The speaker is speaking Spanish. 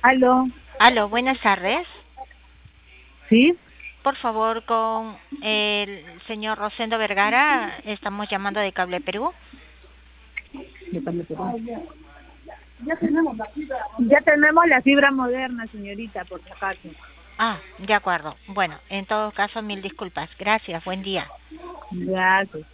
Aló, Aló, buenas tardes. ¿sí? Por favor, con el señor Rosendo Vergara, estamos llamando de Cable Perú. Ya tenemos la fibra moderna, señorita, por si acaso. Ah, de acuerdo. Bueno, en todo caso, mil disculpas. Gracias, buen día. Gracias.